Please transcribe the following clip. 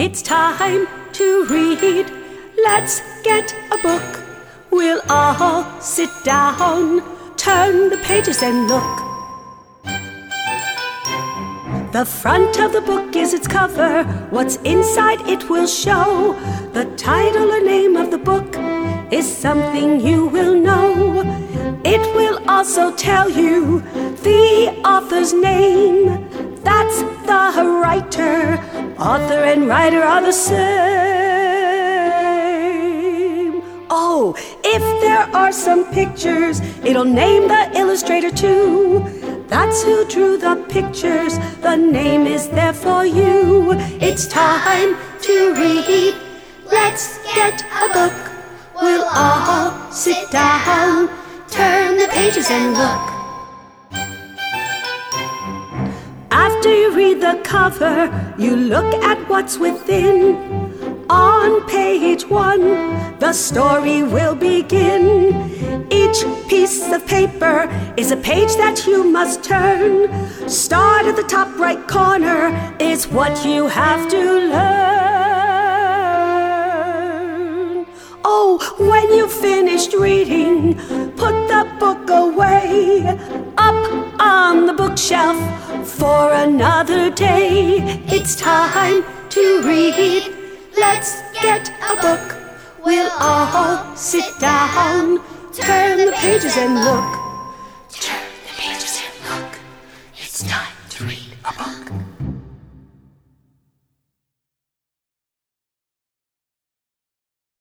It's time to read. Let's get a book. We'll all sit down, turn the pages and look. The front of the book is its cover. What's inside it will show. The title or name of the book is something you will know. It will also tell you the author's name. That's the writer. Author and writer are the same. Oh, if there are some pictures, it'll name the illustrator too. That's who drew the pictures. The name is there for you. It's time to read. Let's get a book. We'll all sit down, turn the pages and look. After you read the cover, you look at what's within. On page 1, the story will begin. Each piece of paper is a page that you must turn. Start at the top right corner is what you have to learn. Oh, when you've finished reading, put the book away, up on the bookshelf for another day. It's time to read. Let's get a book. We'll all sit down, turn the pages and look. Turn the pages and look. It's time to read a book.